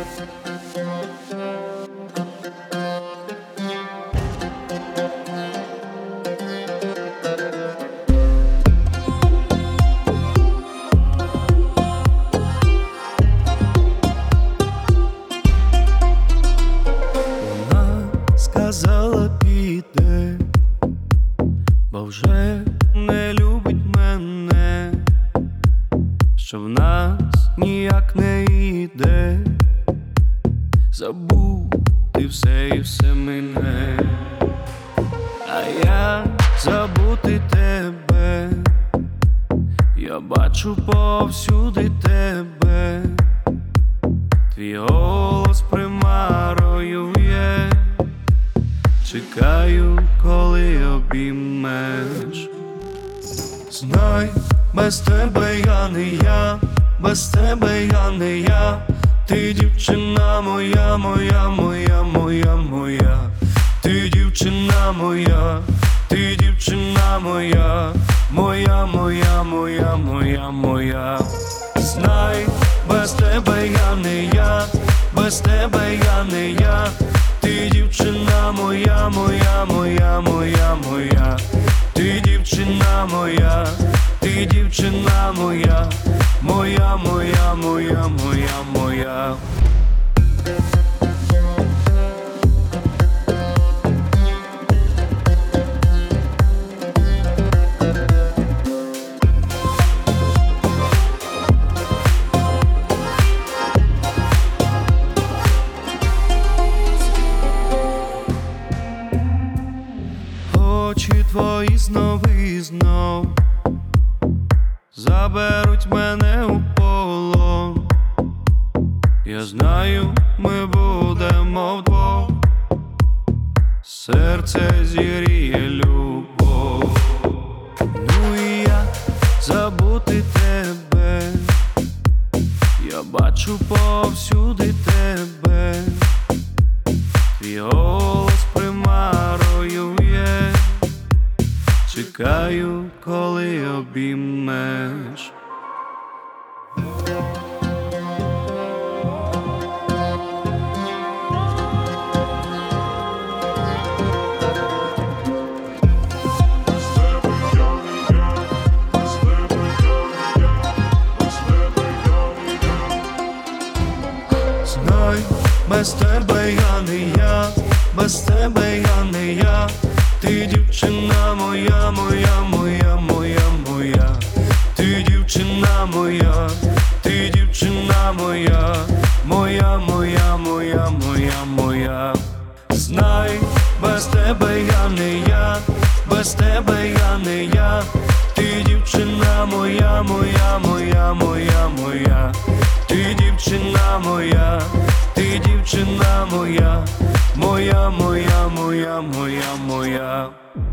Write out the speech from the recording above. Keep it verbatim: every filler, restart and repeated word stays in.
Сказала, піде, бо вже не любить мене, що в нас ніяк не йде, забути все і все мине, а я забути тебе, я бачу повсюди тебе, твій голос примарою є. Чекаю, коли обіймеш. Знай, без тебе я не я, без тебе я не я. Ти дівчина моя, моя, моя, моя, моя. Ти дівчина моя, ти дівчина моя, моя, моя, моя, моя, моя. Знай, без тебе я не я, без тебе я не я. Ти дівчина моя, моя, моя, моя, моя. Ти дівчина моя, ти дівчина моя, моя, моя, моя, моя, моя. Очі твої знов і знов заберуть мене у полон. Я знаю, ми будемо вдвох, серце зігріє любов. Ну і я забути тебе, я бачу повсюди тебе, твій голос примарою є. Чекаю, коли обіймеш. Знай, без тебе я не я, без тебе я не я. Ти дівчина моя, моя, моя, моя, моя. Ти дівчина моя, ти дівчина моя, моя, моя, моя, моя, моя. Знай, без тебе я не я, без тебе я не я. Ти дівчина моя, моя, моя, моя, моя. Ти дівчина моя, ти дівчина моя, моя, моя, моя, моя, моя.